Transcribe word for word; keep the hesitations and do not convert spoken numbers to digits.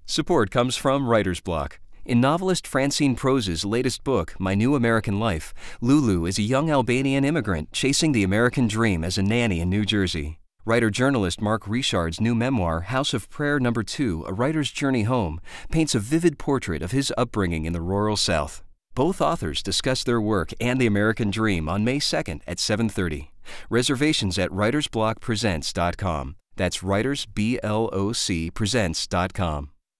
Support comes from Writer's Block. In novelist Francine Prose's latest book, My New American Life, Lulu is a young Albanian immigrant chasing the American dream as a nanny in New Jersey. Writer-journalist Mark Richard's new memoir, House of Prayer Number Two, A Writer's Journey Home, paints a vivid portrait of his upbringing in the rural South. Both authors discuss their work and the American dream on May second at seven thirty. Reservations at writers block presents dot com. That's writers, B L O C, presents dot com.